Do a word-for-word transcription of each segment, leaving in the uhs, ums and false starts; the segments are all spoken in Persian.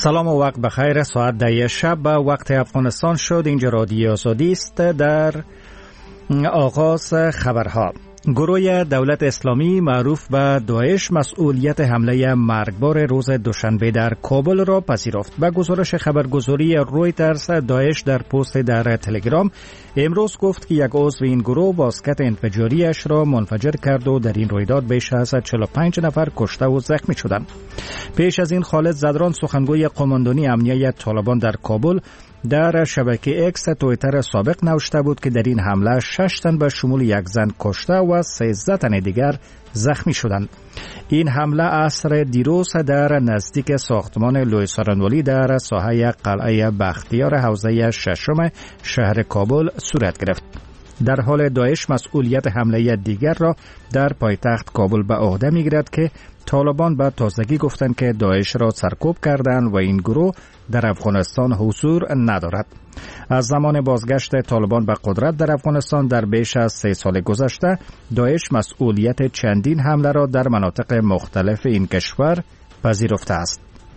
سلام و وقت بخیر. ساعت ده شب به وقت افغانستان شد. اینجا رادیو آزادی است. در آغاز خبرها، گروه دولت اسلامی معروف به داعش مسئولیت حمله مرگبار روز دوشنبه در کابل را پذیرفت. به گزارش خبرگزاری رویترز، داعش در پست در تلگرام امروز گفت که یک عضو این گروه واسکت انفجاریش را منفجر کرد و در این رویداد بیش از چهل و پنج نفر کشته و زخمی شدند. پیش از این خالد زدران، سخنگوی قماندانی امنیه طالبان در کابل، در شبکه اکس تویتر سابق نوشته بود که در این حمله شش تن به شمول یک زن کشته و سیزده تن دیگر زخمی شدند. این حمله عصر دیروز در نزدیک ساختمان لوی سارنوالی در ساحه قلعه بختیار حوزه ششم شهر کابل صورت گرفت. در حال داعش مسئولیت حمله دیگر را در پایتخت کابل به عهده می‌گیرد که طالبان به تازگی گفتند که داعش را سرکوب کردند و این گروه در افغانستان حضور ندارد. از زمان بازگشت طالبان به قدرت در افغانستان در بیش از سه سال گذشته، داعش مسئولیت چندین حمله را در مناطق مختلف این کشور پذیرفته است.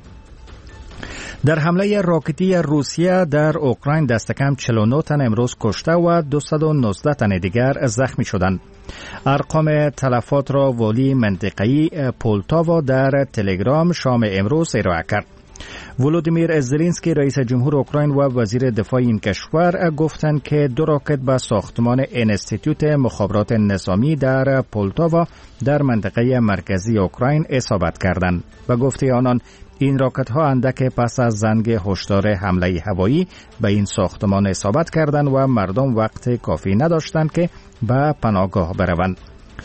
در حمله راکتی روسیه در اوکراین دست کم چهل و نه تن امروز کشته و دویست و نوزده تن دیگر زخمی شدند. ارقام تلفات را والی منطقه‌ای پولتاوا در تلگرام شام امروز ارائه کرد. ولودیمیر زلنسکی رئیس جمهور اوکراین و وزیر دفاع این کشور گفتند که دو راکت به ساختمان انستیتوت مخابرات نظامی در پولتاوا در منطقه مرکزی اوکراین اصابت کردند. و گفته آنان این راکت ها اندک پس از زنگ هشدار حمله هوایی به این ساختمان اصابت کردند و مردم وقت کافی نداشتند که به پناهگاه بروند.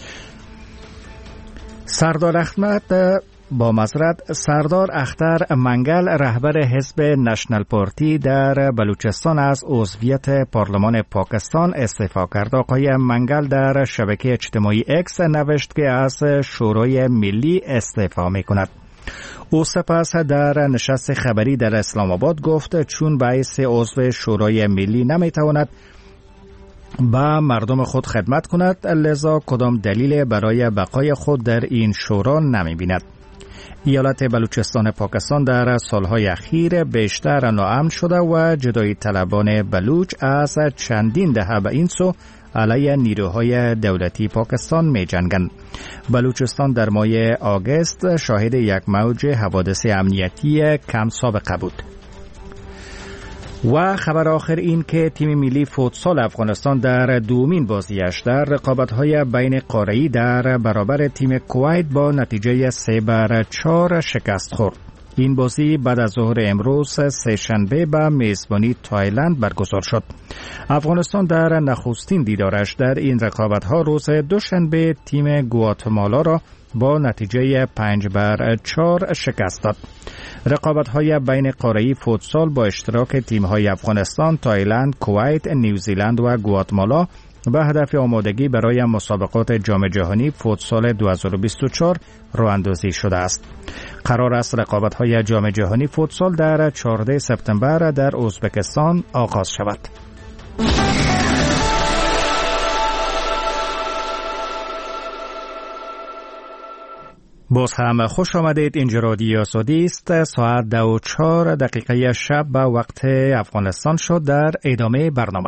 سردار احمد با معذرت سردار اختر منگل، رهبر حزب نشنل پارتی در بلوچستان، از عضویت پارلمان پاکستان استعفا کرد. آقای منگل در شبکه اجتماعی اکس نوشت که از شورای ملی استعفا می کند. او سپس در نشست خبری در اسلام آباد گفت چون باعث عضو شورای ملی نمیتواند با مردم خود خدمت کند، لذا کدام دلیل برای بقای خود در این شورا نمی بیند. ایالت بلوچستان پاکستان در سالهای اخیر بیشتر ناامن شده و جدایی طلبان بلوچ از چندین دهه به این سو علیه نیروهای دولتی پاکستان می جنگند. بلوچستان در ماه آگوست شاهد یک موج حوادث امنیتی کم سابقه بود. و خبر آخر این که تیم ملی فوتسال افغانستان در دومین بازیش در رقابت‌های بین قاره‌ای در برابر تیم کویت با نتیجه سه بر چهار شکست خورد. این بازی بعد از ظهر امروز سه شنبه به میزبانی تایلند برگزار شد. افغانستان در نخستین دیدارش در این رقابت‌ها روز دوشنبه تیم گواتمالا را با نتیجه پنج بر چهار شکست داد. رقابت‌های بین قاره‌ای فوتسال با اشتراک تیم‌های افغانستان، تایلند، کویت، نیوزیلند و گواتمالا به هدف آمادگی برای مسابقات جام جهانی فوتسال دو هزار و بیست و چهار راه اندازی شده است. قرار است رقابت‌های جام جهانی فوتسال در چهاردهم سپتامبر در ازبکستان آغاز شود. باز هم خوش آمدید. اینجا رادیو آزادی است. ساعت دو و چهار دقیقه شب به وقت افغانستان شد. در ادامه برنامه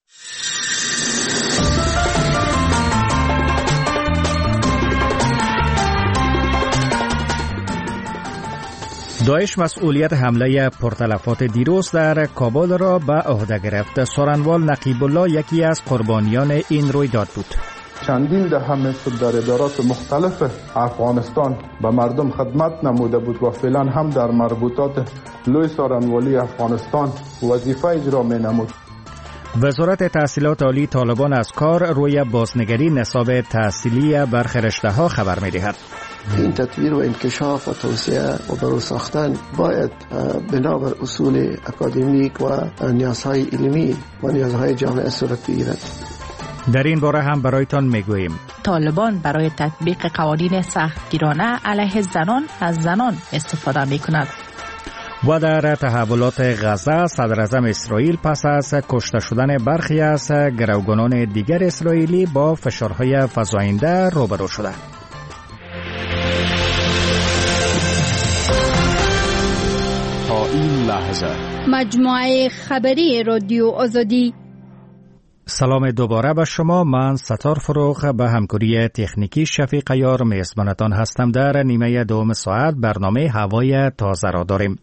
داعش مسئولیت حمله پرتلفات دیروز در کابل را به عهده گرفت. سارنوال نقیب الله یکی از قربانیان این رویداد بود. چندین دهه مثل در ادارات مختلف افغانستان به مردم خدمت نموده بود و فعلا هم در مربوطات لوی سارنوالی افغانستان وظیفه اجرا می نمود. وزارت تحصیلات عالی طالبان از کار روی بازنگری نصاب تحصیلی برخی رشته‌ها خبر می دهد. این تطویر و انکشاف و توسعه و برو ساختن باید بنابر اصول اکادمیک و نیازهای علمی و نیازهای جامعه صورت بگیرد. در این باره هم برایتان میگوییم طالبان برای تطبیق قوانین سختگیرانه علیه زنان از زنان استفاده می کند. و در تحولات غزه، صدر اعظم اسرائیل پس از کشته شدن برخی از گروگانان دیگر اسرائیلی با فشارهای فزاینده روبرو شده. تا این لحظه مجموعه خبری رادیو آزادی. سلام دوباره به شما. من ستار فروغ به همکاری تکنیکی شفیق یار میزبانتان هستم. در نیمه دوم ساعت برنامه هوای تازه را داریم.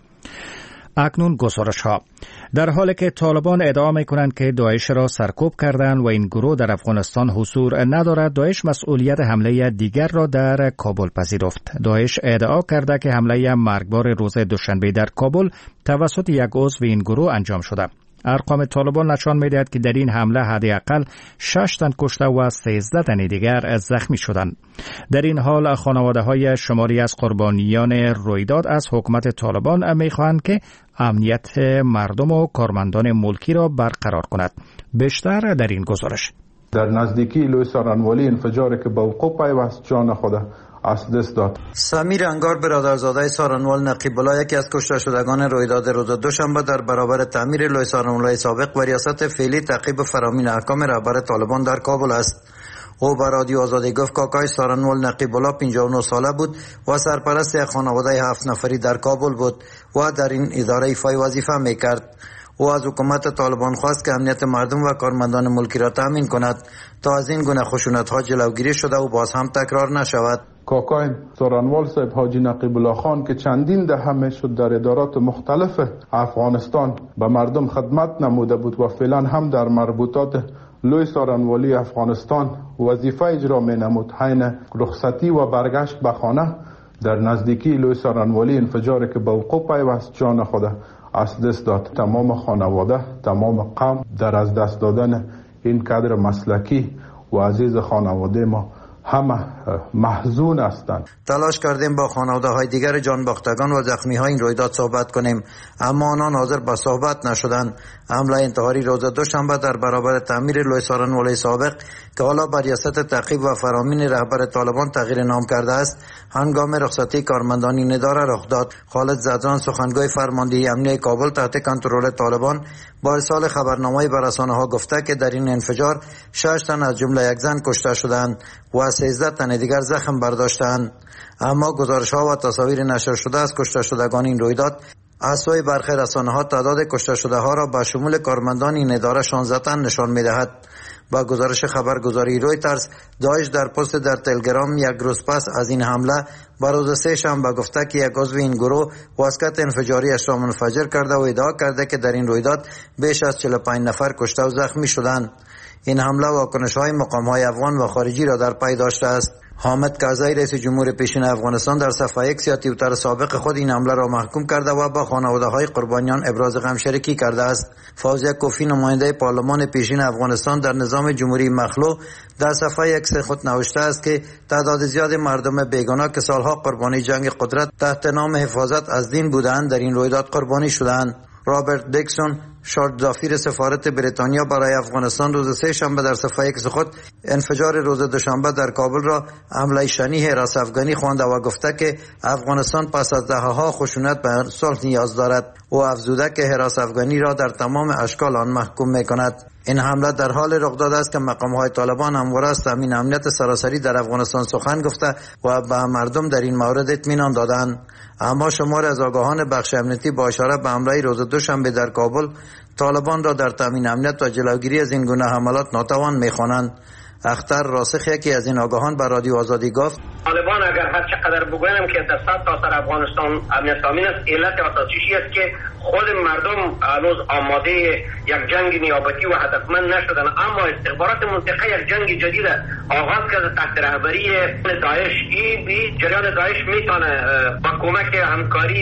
اکنون گزارش ها. در حالی که طالبان ادعا می کنند که داعش را سرکوب کردند و این گروه در افغانستان حضور ندارد، داعش مسئولیت حمله دیگر را در کابل پذیرفت. داعش ادعا کرده که حمله مرگبار روز دوشنبه در کابل توسط یک عضو این گروه انجام شده. ارقام طالبان نشان می‌دهد که در این حمله حداقل شش تن کشته و سیزده تن دیگر زخمی شدند. در این حال خانواده‌های شماری از قربانیان رویداد از حکومت طالبان می‌خواهند که امنیت مردم و کارمندان ملکی را برقرار کند. بیشتر در این گزارش. در نزدیکی لوی سارنوالی انفجاری که به وقوع پیوست جان خود از دست داد. سمیر انگار برادرزاده سارنوال نقیب الله، یکی از کشته شدگان رویداد روز دوشنبه در برابر تعمیر لوی سارنوال سابق و ریاست فعلی تعقیب فرامین احکام رهبر طالبان در کابل است. او به رادیو آزادی گفت کاکای سارنوال نقیب الله پنجاه و نه ساله بود و سرپرست یک خانواده هفت نفری در کابل بود و در این اداره ایفای وظیفه میکرد. او از حکومت طالبان خواست که امنیت مردم و کارمندان ملکی را تامین کند تا از این گونه خشونت‌ها جلوگیری شده و باز هم تکرار نشود. کاکای سارنوال صاحب حاجی نقیب الله خان که چندین دهه میشد در ادارات مختلف افغانستان به مردم خدمت نموده بود و فعلا هم در مربوطات لوی سارنوالی افغانستان وظیفه اجرا می نمود. حین رخصتی و برگشت به خانه در نزدیکی لوی سارنوالی انفجاری که به وقوع پیوست جان خود از دست داد. تمام خانواده، تمام قوم در از دست دادن این کادر مسلکی و عزیز خانواده ما همه محزون هستند. تلاش کردیم با خانواده های دیگر جانباختگان و زخمی های این رویداد صحبت کنیم، اما آنان حاضر به صحبت نشدند. حمله انتحاری روز دوشنبه در برابر تعمیر لوی سارنوالی سابق که حالا بر ریاست تعقیب و فرامین رهبر طالبان تغییر نام کرده است، هنگام رخصتی کارمندان این اداره رخ داد. خالد زدران سخنگوی فرماندهی امنیتی کابل تحت کنترل طالبان با ارسال خبرنامه‌ای به رسانه‌ها گفته که در این انفجار شش تن از جمله یک زن کشته شدند و سیزده تن دیگر زخم برداشتند. اما گزارش‌ها و تصاویر نشر شده از کشته شدگان این رویداد از سوی برخی رسانه‌ها تعداد کشته شده‌ها را به شمول کارمندان این اداره شانزده تن نشان می‌دهد. با گزارش خبرگزاری رویترز، داعش در پست در تلگرام یک روز پس از این حمله بر روز سه شنبه گفته که یک عضو این گروه واسکت انفجاریش را منفجر کرده و ادعا کرده که در این رویداد بیش از چهل و پنج نفر کشته و زخمی شدند. این حمله واکنش‌های مقام‌های افغان و خارجی را در پی داشته است. حامد کرزی رئیس جمهور پیشین افغانستان در صفحه ایکس یا توییتر سابق خود این حمله را محکوم کرده و با خانواده‌های قربانیان ابراز غم شریکی کرده است. فوزیه کوفی نماینده پارلمان پیشین افغانستان در نظام جمهوری مخلوع در صفحه ایکس خود نوشته است که تعداد زیاد مردم بیگناه که سالها قربانی جنگ قدرت تحت نام حفاظت از دین بودند در این رویداد قربانی شدند. رابرت دیکسون شورت سفیر سفارت بریتانیا برای افغانستان روز سه شنبه در صفحه ایکس خود انفجار روز دوشنبه در کابل را حمله شنی حراس افغانی خوانده و گفته که افغانستان پس از دهه‌ها خشونت به صلح نیاز دارد و افزوده که حراس افغانی را در تمام اشکال آن محکوم می‌کند. این حمله در حال رخ داده است که مقام‌های طالبان همواره از تامین امنیت سراسری در افغانستان سخن گفته و به مردم در این مورد اطمینان دادند. اما شمار از آگاهان بخش امنیتی با اشاره به حمله روز دوشنبه در کابل طالبان را در تامین امنیت و جلوگیری از این گونه حملات ناتوان می‌خوانند. اختر راسخ یکی از این آگاهان به رادیو آزادی گفت طالبان اگر هر چقدر بگویم که در صد تا سر افغانستان امنیت تامین است، علت اساسیش است که خود مردم هنوز آماده یک جنگ نیابتی و هدفمند نشدن، اما استخبارات منطقه یک جنگ جدید آغاز کرده تحت رهبری داعش. این جریان داعش میتونه با کمک همکاری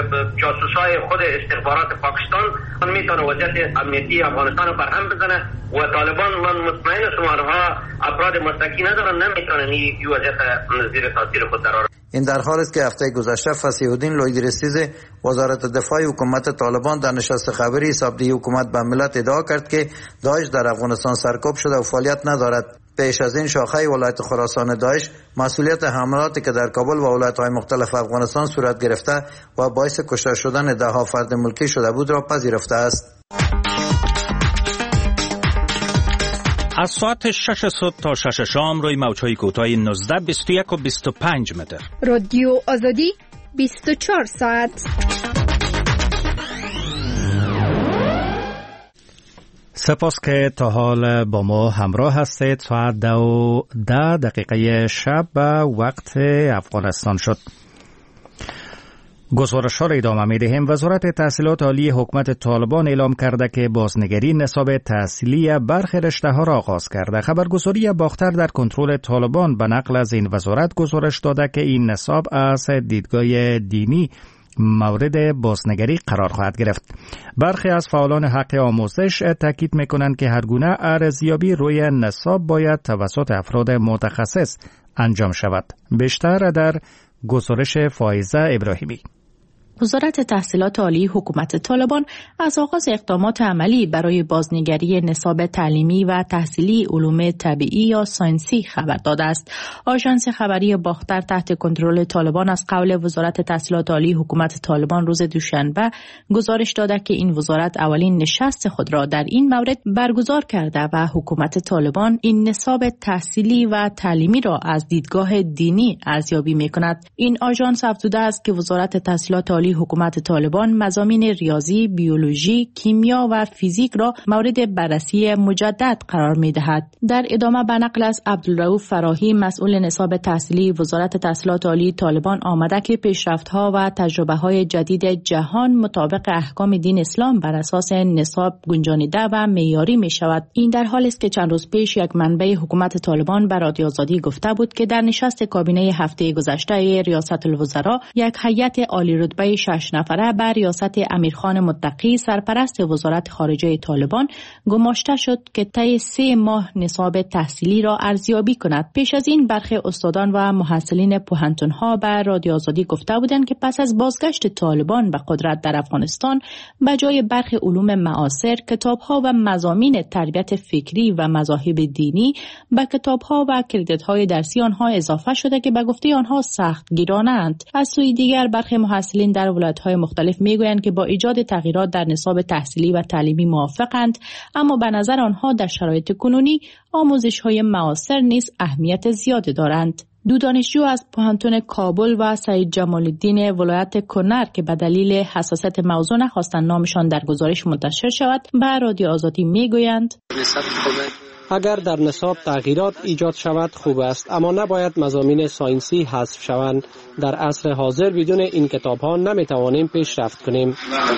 جاسوسای خود استخبارات پاکستان میتونه وضعیت امنیتی افغانستان رو برهم بزنه و طالبان من مطمئن هستم آنها افراد مستقی ندارن، نمیتونن این وضعیت زیر تاثیر خود قرار. این در حال است که هفته گذشته فصیح الدین لویدرسیز وزارت دفاع حکومت طالبان در نشست خبری حسابدهی حکومت به ملت ادعا کرد که داعش در افغانستان سرکوب شده و فعالیت ندارد. پیش از این شاخه ولایت خراسان داعش مسئولیت حملاتی که در کابل و ولایت‌های مختلف افغانستان صورت گرفته و باعث کشته شدن ده‌ها فرد ملکی شده بود را پذیرفته است. از ساعت شش صبح تا شش شام روی موج‌های کوتاه نوزده، بیست و یک و بیست و پنج متر. رادیو آزادی بیست و چهار ساعت. سپاس که تا حال با ما همراه هستید. ساعت ده و ده دقیقه شب وقت افغانستان شد. گزارش ها را ادامه می دهیم. وزارت تحصیلات عالی حکومت طالبان اعلام کرده که بازنگری نصاب تحصیلی برخی رشته ها را آغاز کرده. خبرگزاری باختر در کنترل طالبان به نقل از این وزارت گزارش داده که این نصاب از دیدگاه دینی مورد بازنگری قرار خواهد گرفت. برخی از فعالان حق آموزش تاکید میکنند که هر گونه ارزیابی روی نصاب باید توسط افراد متخصص انجام شود. بیشتر در گزارش فائزه ابراهیمی. وزارت تحصیلات عالی حکومت طالبان از آغاز اقدامات عملی برای بازنگری نصاب تعلیمی و تحصیلی علوم طبیعی یا ساینسی خبر داده است. آژانس خبری باختر تحت کنترل طالبان از قول وزارت تحصیلات عالی حکومت طالبان روز دوشنبه گزارش داده که این وزارت اولین نشست خود را در این مورد برگزار کرده و حکومت طالبان این نصاب تحصیلی و تعلیمی را از دیدگاه دینی ارزیابی می‌کند. این آژانس افزوده است که وزارت تحصیلات عالی حکومت طالبان مضامین ریاضی، بیولوژی، کیمیا و فیزیک را مورد بررسی مجدد قرار می‌دهد. در ادامه به نقل از عبدالرؤوف فراهی مسئول نصاب تحصیلی وزارت تحصیلات عالی طالبان آمده که پیشرفت‌ها و تجربه‌های جدید جهان مطابق احکام دین اسلام بر اساس نصاب گنجانیده و معیاری می‌شود. این در حالی است که چند روز پیش یک منبع حکومت طالبان به رادیو آزادی گفته بود که در نشست کابینه هفته گذشته ریاست الوزراء یک هیئت عالی رتبه شش نفره بر ریاست امیرخان متقی سرپرست وزارت خارجه طالبان گماشته شد که طی سه ماه نصاب تحصیلی را ارزیابی کند. پیش از این برخی استادان و محصلین پوهنتون‌ها بر رادیو آزادی گفته بودند که پس از بازگشت طالبان به قدرت در افغانستان به جای برخی علوم معاصر کتاب‌ها و مضامین تربیت فکری و مذاهب دینی به کتاب‌ها و کردیت‌های درسی آنها اضافه شده که به گفته آنها سخت گیرانه‌اند. از سوی دیگر برخی محصلین در ولایت‌های مختلف میگویند که با ایجاد تغییرات در نصاب تحصیلی و تعلیمی موافقند، اما به نظر آنها در شرایط کنونی آموزش‌های معاصر نیز اهمیت زیادی دارند. دو دانشجو از پوهنتون کابل و سعید جمال الدین ولایت کنر که به دلیل حساسیت موضوع نخواستند نامشان در گزارش منتشر شود به رادیو آزادی میگویند اگر در نصاب تغییرات ایجاد شود خوب است، اما نباید مضامین ساینسی حذف شوند. در عصر حاضر بدون این کتاب ها نمی توانیم پیشرفت کنیم.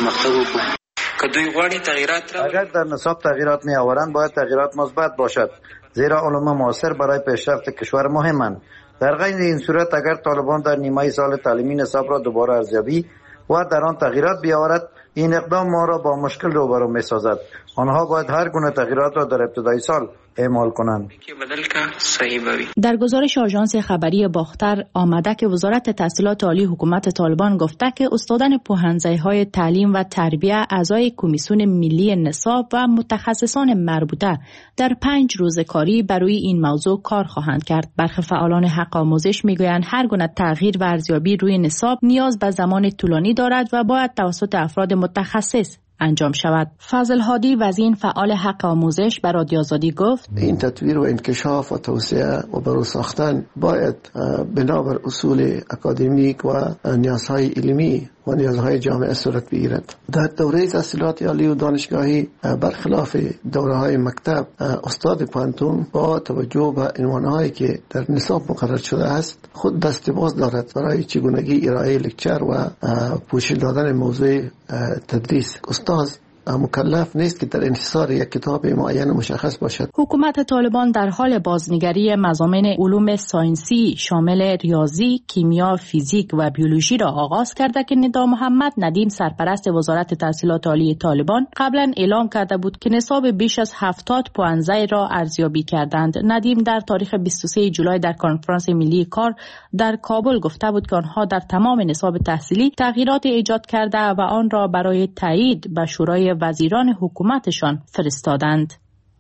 اگر در نصاب تغییرات می آورند باید تغییرات مثبت باشد، زیرا علوم معاصر برای پیشرفت کشور مهمند. در غیر این صورت اگر طالبان در نیمه سال تعلیمی نصاب را دوباره ارزیابی و در آن تغییرات بیاورد، این اقدام ما را با مشکل روبرو می سازد. آنها باید هر گونه تغییرات را در ابتدای سال اعمال کنند. در گزارش آژانس خبری باختر آمده که وزارت تحصیلات عالی حکومت طالبان گفته که استادان پوهنځای‌های تعلیم و تربیه اعضای کمیسیون ملی نصاب و متخصصان مربوطه در پنج روز کاری برای این موضوع کار خواهند کرد. برخی فعالان حق آموزش میگویند هر گونه تغییر و ارزیابی روی نصاب نیاز به زمان طولانی دارد و باید توسط افراد متخصص انجام شود. فضل هادی وزیر فعال حق آموزش به رادیو آزادی گفت این تطویر و انکشاف و توسعه و برو ساختن باید بنابر اصول اکادمیک و نیازهای علمی و نیازهای جامعه صورت بگیرد. در دوره تحصیلات عالی و دانشگاهی برخلاف دوره‌های مکتب، استاد پوهنتون با توجه به عنوانهایی که در نصاب مقرر شده است خود دستباز دارد برای چگونگی ارائه لکچر و پوشش دادن موضوع تدریس. استاد مکلف نیست که در انحصار یک کتاب معین مشخص باشد. حکومت طالبان در حال بازنگری مضامین علوم ساینسی شامل ریاضی، کیمیا، فیزیک و بیولوژی را آغاز کرده که ندا محمد ندیم سرپرست وزارت تحصیلات عالی طالبان قبلا اعلام کرده بود که نصاب بیش از هفتاد پوهنځای را ارزیابی کردند. ندیم در تاریخ بیست و سوم جولای در کنفرانس ملی کار در کابل گفته بود که آنها در تمام نصاب تحصیلی تغییرات ایجاد کرده و آن را برای تایید به شورای وزیران حکومتشان فرستادند.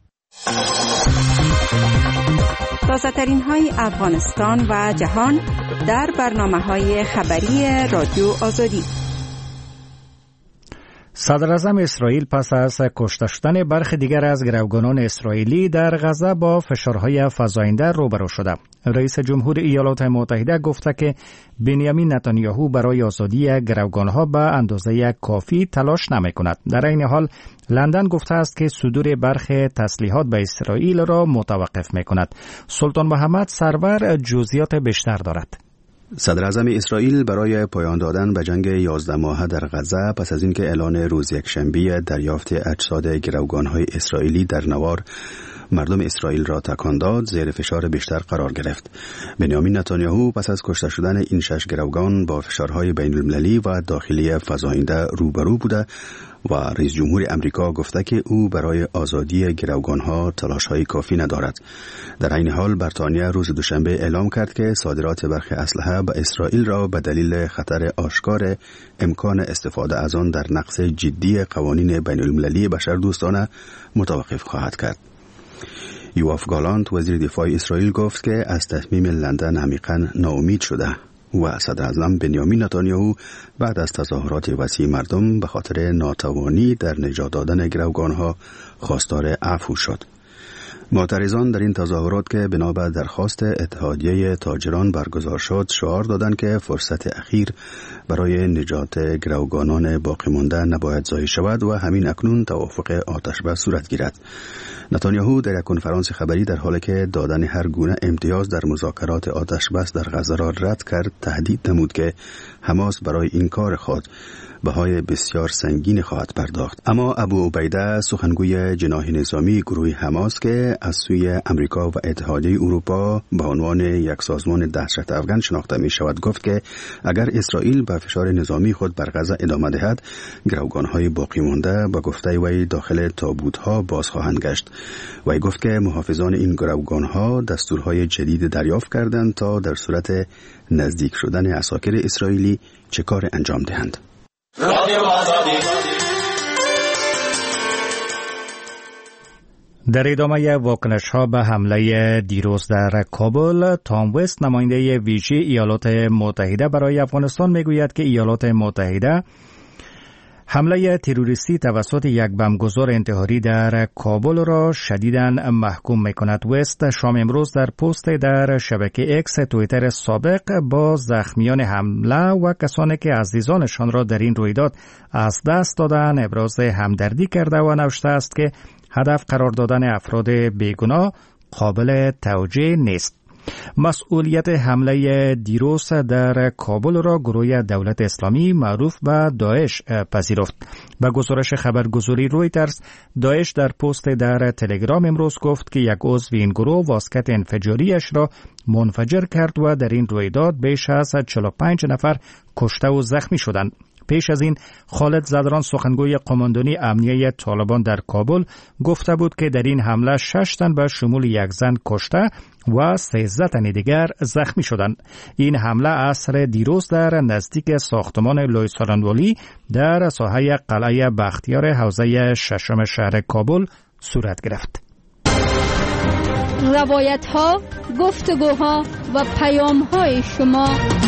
تازه‌ترین های افغانستان و جهان در برنامه‌های خبری رادیو آزادی. صدراعظم اسرائیل پس از کشته شدن برخی دیگر از گروگانان اسرائیلی در غزه با فشارهای فزاینده روبرو شده. رئیس جمهور ایالات متحده گفته که بنیامین نتانیاهو برای آزادی گروگانها به اندازه کافی تلاش نمی کند. در این حال لندن گفته است که صدور برخی تسلیحات به اسرائیل را متوقف می کند. سلطان محمد سرور جزئیات بیشتر دارد. صدر اعظم اسرائیل برای پایان دادن به جنگ یازده ماهه در غزه پس از اینکه اعلان روز یکشنبه دریافت اجساد گروگان‌های اسرائیلی در نوار مردم اسرائیل را تکان داد، زیر فشار بیشتر قرار گرفت. بنیامین نتانیاهو پس از کشته شدن این شش گروگان با فشارهای بین المللی و داخلی فزاینده روبرو بوده و رئیس جمهور امریکا گفته که او برای آزادی گروگانها تلاش‌های کافی ندارد. در این حال بریتانیا روز دوشنبه اعلام کرد که صادرات برخی اسلحه به اسرائیل را به دلیل خطر آشکار امکان استفاده از آن در نقض جدی قوانین بین المللی بشردوستانه متوقف خواهد کرد. یواف گالانت وزیر دفاع اسرائیل گفت که از تصمیم لندن عمیقاً ناامید شده و صدر اعظم بنیامین نتانیاهو بعد از تظاهرات وسیع مردم به خاطر ناتوانی در نجات دادن گروگانها خواستار عفو شد. معترضان در این تظاهرات که بنا به درخواست اتحادیه تاجران برگزار شد شعار دادند که فرصت اخیر برای نجات گروگانان باقی مانده نباید ضایع شود و همین اکنون توافق آتشبس صورت گیرد. نتانیاهو در یک کنفرانس خبری در حالی که دادن هر گونه امتیاز در مذاکرات آتشبس در غزه را رد کرد تهدید نمود که حماس برای این کار خود بهای بسیار سنگین خواهد پرداخت. اما ابو عبیده سخنگوی جناح نظامی گروه حماس که از سوی امریکا و اتحادیه اروپا به عنوان یک سازمان دهشت افغان شناخته می شود گفت که اگر اسرائیل به فشار نظامی خود بر غزه ادامه دهد گروگانهای باقی مانده به گفته وی داخل تابوتها باز خواهند گشت. وی گفت که محافظان این گروگانها دستورهای جدید دریافت کردند تا در صورت نزدیک شدن عساکر اسرائیلی چه کار انجام دهند. در ادامه واکنش ها به حمله دیروز در کابل، تام وست نماینده ویژه ایالات متحده برای افغانستان میگوید که ایالات متحده حمله تروریستی توسط یک بمبگذار انتحاری در کابل را شدیداً محکوم می‌کند. وست شام امروز در پست در شبکه اکس توییتر سابق با زخمیان حمله و کسانی که عزیزانشان را در این رویداد از دست دادند ابراز همدردی کرده و نوشته است که هدف قرار دادن افراد بیگناه قابل توجیه نیست. مسئولیت حمله دیروز در کابل را گروه دولت اسلامی معروف به داعش پذیرفت. به گزارش خبرگزاری رویترز، داعش در پست در تلگرام امروز گفت که یک عضو این گروه واسکت انفجاریش را منفجر کرد و در این رویداد بیش از چهل و پنج نفر کشته و زخمی شدند. پیش از این خالد زدران سخنگوی قماندانی امنیه طالبان در کابل گفته بود که در این حمله شش تن به شمول یک زن کشته و سیزده تن دیگر زخمی شدند. این حمله عصر دیروز در نزدیک ساختمان لوی سارنوالی در ساحه قلعه بختیار حوزه ششم شهر کابل صورت گرفت. روایت ها، گفتگوها و پیام های شما.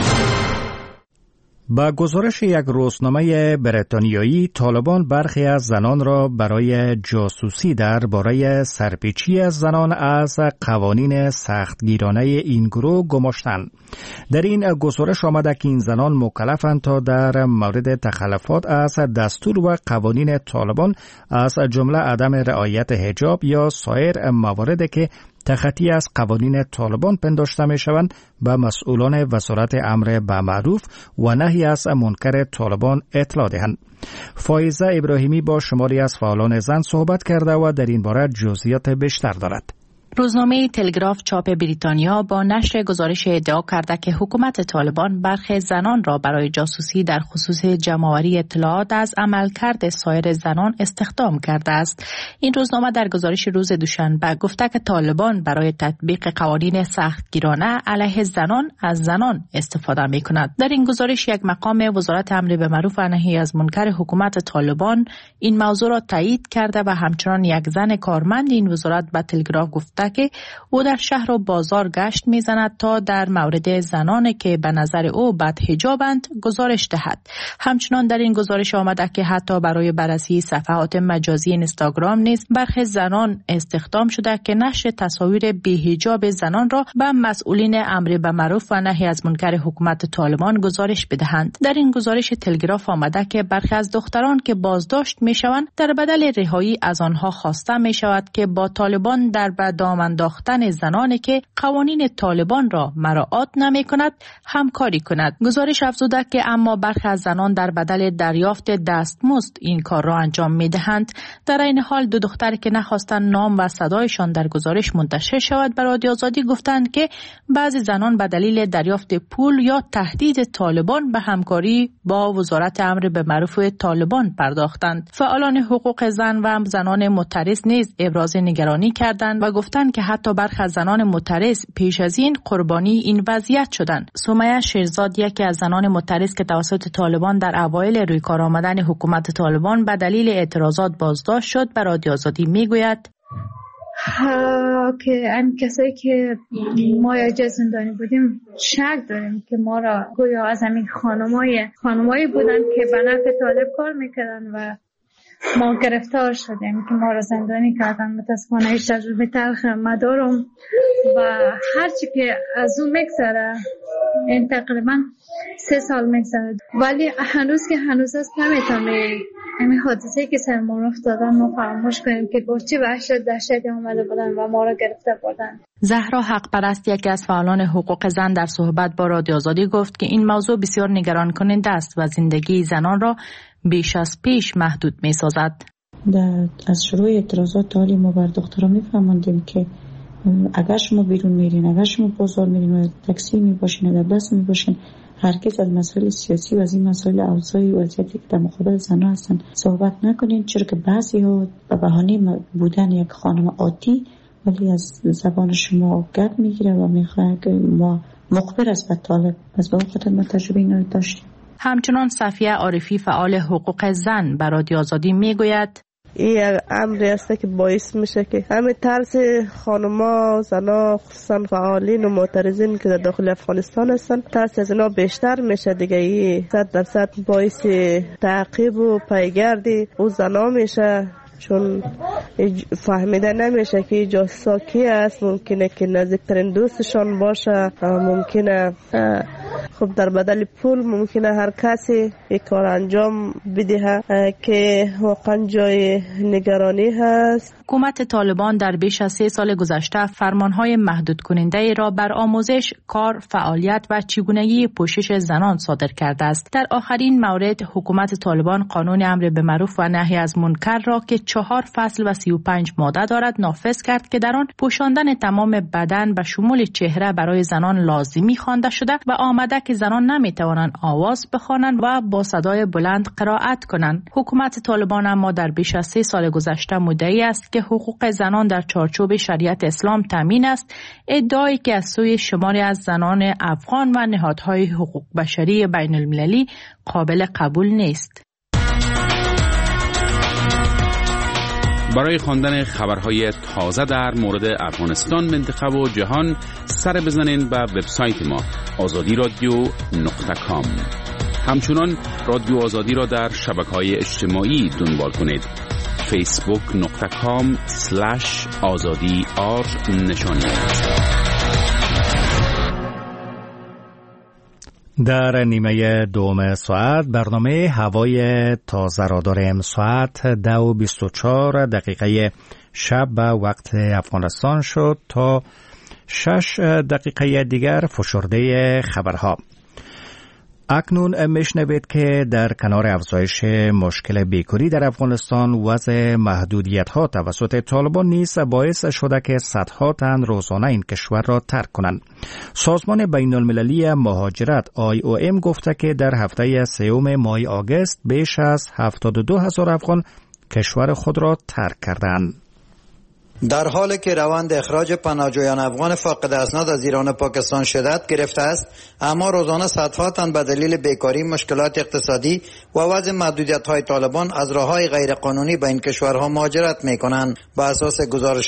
با گزارش یک روزنامه بریتانیایی، طالبان برخی از زنان را برای جاسوسی درباره سرپیچی از زنان از قوانین سختگیرانه این گروه گماشتند. در این گزارش آمده که این زنان مکلفند تا در مورد تخلفات از دستور و قوانین طالبان از جمله عدم رعایت حجاب یا سایر مواردی که تخطی از قوانین طالبان پنداشته می شوند به مسئولان وزارت امر به معروف و نهی از منکر طالبان اطلاع دهند. فایزه ابراهیمی با شماری از فعالان زن صحبت کرده و در این باره جزئیات بیشتر دارد. روزنامه تلگراف چاپ بریتانیا با نشر گزارش ادعا کرده که حکومت طالبان برخی زنان را برای جاسوسی در خصوص جمع‌آوری اطلاعات از عملکرد سایر زنان استخدام کرده است. این روزنامه در گزارش روز دوشنبه گفته که طالبان برای تطبیق قوانین سختگیرانه علیه زنان از زنان استفاده می کند. در این گزارش یک مقام وزارت امر به معروف و نهی از منکر حکومت طالبان این موضوع را تایید کرده و همچنان یک زن کارمند این وزارت به تلگراف گفته گفته که او در شهر و بازار گشت میزند تا در مورد زنانی که به نظر او بدحجابند گزارش دهد. همچنان در این گزارش آمده که حتی برای بررسی صفحات مجازی اینستاگرام نیز برخی زنان استخدام شده که نشر تصاویر بی‌حجاب زنان را به مسئولین امر به معروف و نهی از منکر حکومت طالبان گزارش بدهند. در این گزارش تلگراف آمده که برخی از دختران که بازداشت میشوند در بدل رهایی از آنها خواسته می شود که با طالبان در به دام انداختن زنانی که قوانین طالبان را مراعات نمی کند همکاری کند. گزارش افزوده که اما برخی از زنان در بدل دریافت دستمزد این کار را انجام می دهند. در این حال دو دختر که نخواستند نام و صدایشان در گزارش منتشر شود به رادیو آزادی گفتند که بعضی زنان به دلیل دریافت پول یا تهدید طالبان به همکاری با وزارت امر به معروف طالبان پرداختند. فعالان حقوق زن و زنان معترض نیز ابراز نگرانی کردند و گفتند که حتی برخی از زنان معترض پیش از این قربانی این وضعیت شدند. سمیه شیرزاد یکی از زنان معترض که توسط طالبان در اوایل روی کار آمدن حکومت طالبان به دلیل اعتراضات بازداشت شد به رادیو آزادی میگوید که این کسایی که ما یا زندانی بودیم شک داریم که ما را گویا از همین خانمای خانمایی بودن که به نفع طالب کار میکردن و ما گرفتار شدیم که ما را زندانی کردن. متاسفانه هیچ تجربه تلخ ندارم و هرچی که از اون میگذره این تقریبا سه سال میگذره ولی هنوز که هنوز است نمیتونه همین حادثه که سر ما افتادن ما فراموش کنیم که گرچه وحشت دهشتی آمده بودن و ما را گرفته بودن. زهرا حق پرست یکی از فعالان حقوق زن در صحبت با رادیو آزادی گفت که این موضوع بسیار نگران کننده است و زندگی زنان را بیش از پیش محدود می سازد. از شروع اعتراضات تا حالی ما بر دخترها می فهماندیم که اگر شما بیرون میرین، اگر شما بازار میرین و تاکسی می باشین و بس می باشین، هرگز از مسائل سیاسی و از این مسائل اوضاعی و وضعیتی که در مقابل زنان هستن صحبت نکنین، چرا که بعضی ها به بهانه بودن یک خانم عادی ولی از زبان شما گپ میگیره و میخواد که ما مخبر است به طالب. از به خاطر ما تجربه اینا داشتیم. همچنان صفیه عارفی فعال حقوق زن به رادیو آزادی میگوید این امری است که باعث میشه که همه طرز خانما، زنا، خصوصا فعالین و معترضین که در داخل افغانستان هستن طرز از اینا بیشتر میشه دیگه. این صد درصد باعث تعقیب و پیگردی او زنا میشه چون فهمیده نمیشه که جاسوسا کی است. ممکنه که نزدیکترین دوستشان باشه، ممکنه خب در بدل پول ممکنه هر کسی یک کار انجام بده که واقعا جای نگرانی هست. حکومت طالبان در بیش از سه سال گذشته فرمانهای محدود کننده را بر آموزش، کار، فعالیت و چگونگی پوشش زنان صادر کرده است. در آخرین مورد حکومت طالبان قانون امر به معروف و نهی از منکر را که چهار فصل و سی و پنج ماده دارد نافذ کرد که در آن پوشاندن تمام بدن به شمول چهره برای زنان لازمی خوانده شده و آمده که زنان نمیتوانند آواز بخوانند و با صدای بلند قرائت کنند. حکومت طالبان اما در بیش از سه سال گذشته مدعی است که حقوق زنان در چارچوب شریعت اسلام تامین است، ادعایی که از سوی شماری از زنان افغان و نهادهای حقوق بشری بین المللی قابل قبول نیست. برای خواندن خبرهای تازه در مورد افغانستان، منطقه و جهان سر بزنین به وبسایت ما آزادی رادیو نقطه کام. همچنان رادیو آزادی را در شبکه‌های اجتماعی دنبال کنید. فیسبوک نقطه کام سلش آزادی آر نشانی. در نیمه دوم ساعت برنامه هوای تازه را داریم. ساعت دو و بیست و چهار دقیقه شب به وقت افغانستان شد تا شش دقیقه دیگر فشرده خبرها. اکنون میشنوید که در کنار افزایش مشکل بیکاری در افغانستان، وضع محدودیت‌ها توسط طالبان نیز باعث شده که صدها تن روزانه این کشور را ترک کنند. سازمان بین المللی مهاجرت آی او ام گفته که در هفته سوم ماه آگوست بیش از هفتاد و دو هزار افغان کشور خود را ترک کردند. در حالی که روند اخراج پناهجویان افغان فاقد اسناد از ایران و پاکستان شدت گرفته است، اما روزانه صدها تن به دلیل بیکاری، مشکلات اقتصادی و وضع محدودیت‌های طالبان از راه‌های غیرقانونی به این کشورها مهاجرت می‌کنند. به اساس گزارش‌ها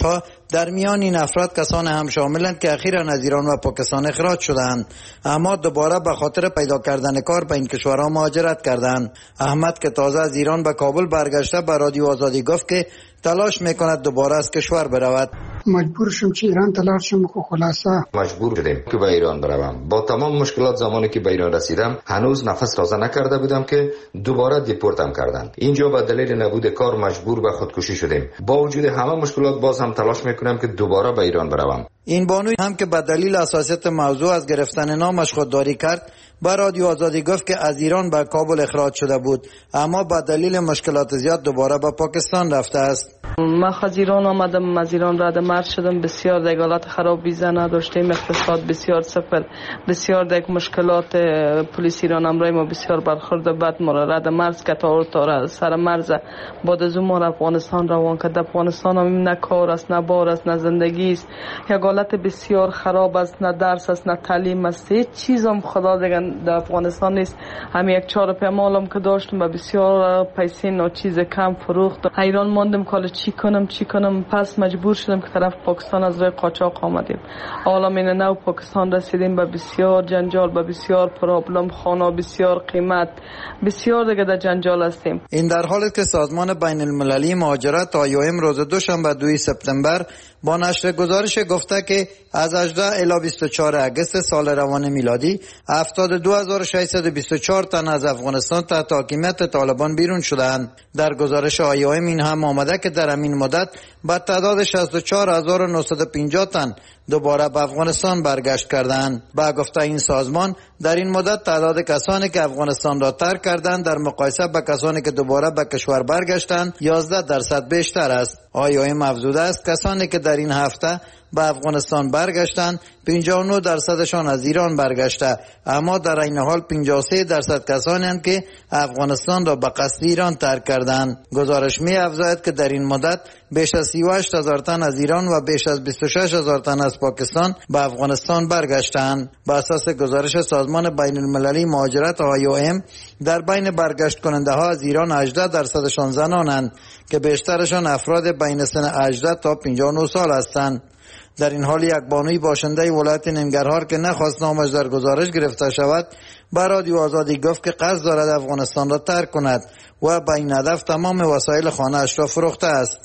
در میان این افراد کسان هم شاملند که اخیراً از ایران و پاکستان اخراج شدند اما دوباره به خاطر پیدا کردن کار به این کشورها مهاجرت کردند. احمد که تازه از ایران به کابل برگشته به رادیو آزادی گفت که تلاش میکند دوباره از کشور برود. مجبور شدم که ایران تلاش شدم که خلاصه مجبور شدم که به ایران بروم. با تمام مشکلات زمانی که به ایران رسیدم هنوز نفس تازه نکرده بودم که دوباره دیپورتم کردند. اینجا به دلیل نبود کار مجبور به خودکشی شدیم. با وجود همه مشکلات باز هم تلاش میکنم که دوباره به ایران بروم. این بانوی هم که به دلیل حساسیت موضوع از گرفتن نامش خودداری کرد به رادیو آزادی گفت که از ایران به کابل اخراج شده بود اما به دلیل مشکلات زیاد دوباره به پاکستان رفته است. من از ایران آمدم، از ایران رد مرد شدم. بسیار دیگه حالت خراب ویزا نداشتیم، اقتصاد بسیار صفر، بسیار دیگه مشکلات. پلیس ایران امروز ما بسیار برخورد بد ما را رد مرز که تا تا سر مرز بعد از اون ما را افغانستان روان کرد. افغانستان هم نه کار است، نه بار است، نه زندگی است. یک حالت بسیار خراب است، نه درس است، نه تعلیم است. هیچ چیز هم خدا دیگه در افغانستان نیست. هم یک چهار پیمالم که داشتم و بسیار پیسه نه چیز کم فروخت. ایران ماندم که چی کنم چی کنم پس مجبور شدم که طرف پاکستان از روی قاچاق آمدیم. حالا من نو پاکستان رسیدیم به بسیار جنجال، به بسیار پرابلم، خانه بسیار قیمت، بسیار دیگه در جنجال هستیم. این در حالی که سازمان بین المللی مهاجرت آی او ام روز دوشنبه دوم سپتامبر با نشر گزارش گفته که از هجده الی بیست و چهار اگست سال روان میلادی هفتاد و دو هزار و ششصد و بیست و چهار تن از افغانستان تحت حاکمیت طالبان بیرون شدند. در گزارش آی او ام این هم آمده که در همین مدت با تعداد شصت و چهار هزار و نهصد و پنجاه تن دوباره به افغانستان برگشت کردند. با گفته این سازمان در این مدت تعداد کسانی که افغانستان را ترک کردند در مقایسه با کسانی که دوباره به کشور برگشتند یازده درصد بیشتر است. آی او ام افزوده است کسانی که در این هفته به افغانستان برگشتند پنجاه و نه درصدشان از ایران برگشته اما در این حال پنجاه و سه درصد کسانی هستند که افغانستان را به قصد ایران ترک کردند. گزارش می افزاید که در این مدت بیش از سی و هشت هزار تن از ایران و بیش از بیست و شش هزار تن از پاکستان به افغانستان برگشتند. بر اساس گزارش سازمان بین المللی مهاجرت آی او ام در بین برگشت کننده ها از ایران هجده درصدشان زنانند که بیشترشان افراد بین سن هجده تا پنجاه و نه سال هستند. در این حال یک بانوی باشنده ولایت ننگرهار که نخواست نامش در گزارش گرفته شود به رادیو آزادی گفت که قصد دارد افغانستان را ترک کند و به این هدف تمام وسایل خانه اش را فروخته است.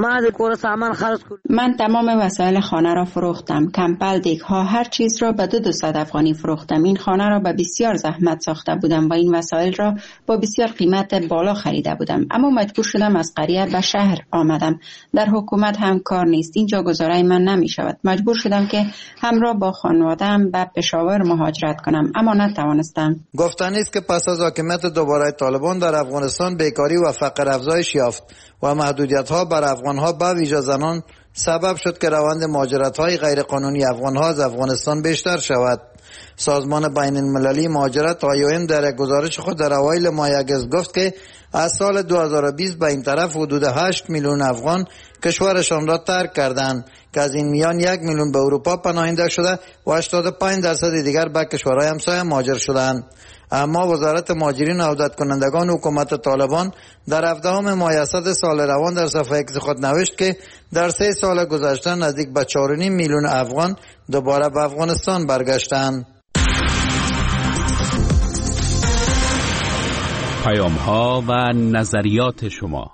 من تمام وسایل خانه را فروختم، کمپل، دیگ ها، هر چیز را به دو دوصد افغانی فروختم. این خانه را به بسیار زحمت ساخته بودم و این وسایل را با بسیار قیمت بالا خریده بودم اما مجبور شدم از قریه به شهر آمدم. در حکومت هم کار نیست، اینجا گزاره من نمی شود. مجبور شدم که همراه با خانواده‌ام به پشاور مهاجرت کنم اما نتوانستم. گفتنی است که پس از حاکمیت دوباره طالبان در افغانستان بیکاری و فقر افزایش یافت و محدودیت‌ها بر افغان‌ها به ویژه زنان سبب شد که روند مهاجرت‌های غیرقانونی افغان‌ها از افغانستان بیشتر شود. سازمان بین المللی مهاجرت آی او ام در گزارش خود در اوایل ماه اگست گفت که از سال دو هزار و بیست به این طرف حدود هشت میلیون افغان کشورشان را ترک کردند که از این میان یک میلیون به اروپا پناهنده شده و هشتاد و پنج درصد دیگر به کشورهای همسایه مهاجر شدند. اما وزارت مهاجرین و عودت کنندگان حکومت طالبان در هفدهم ماه اسد سال روان در صفحه ایکس خود نوشت که در سه سال گذشته نزدیک به چهار و نیم میلیون افغان دوباره به افغانستان برگشتند. پیام ها و نظریات شما.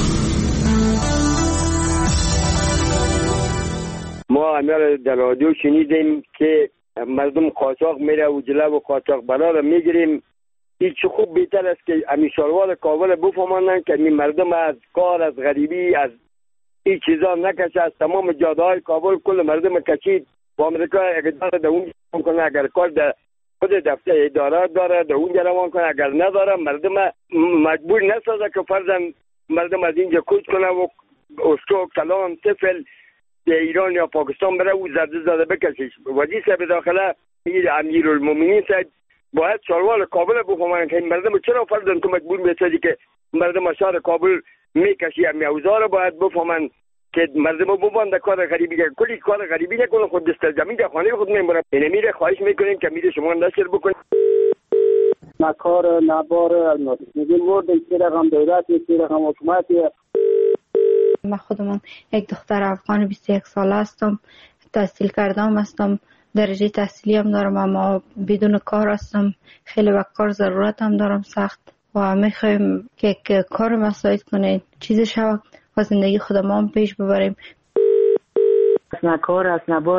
ما امیر در رادیو شنیدیم که مردم قاچاق میره و جلو و قاچاق برا را میگیریم. این چه خوب بهتر است که امیشالوار کابل بفهمانند که این مردم از کار، از غریبی، از این چیزا نکشه. از تمام جاده های کابل کل مردم کشید و امریکا اقدار در اونجا کنه. اگر کار در خود دفتر اداره داره در اونجا روان کنه، اگر نداره مردم مجبور نسازه که فرضاً مردم از اینجا کوچ کنه و استوک، کلان، طفل به ایران یا پاکستان بره و زرده زده بکشش. وزیر صاحب داخله امیرالمومنین صاحب باید چاروال کابل بفهمن که این مردم چرا فرضاً تو مجبور میسازی که مردم شهر کابل میکشی. امی اوزار باید بفهمن که مردم ببند کار غریبی که کلی کار غریبی نکنه، خود دست زمین در خانه خود میمونه. این میره خواهش میکنیم که میره شما نشر بکنید. نکار نبار میگیم ورد این رقم دولت این رقم حکومت من خودم یک دختر افغان بیست و یک ساله هستم، تحصیل کردم هستم، درجه تحصیلی هم دارم، اما بدون کار هستم. خیلی به کار ضرورت هم دارم سخت و میخوایم که کار مساعد کنید، چیز شود و زندگی خودمان پیش ببریم. نه کار است نه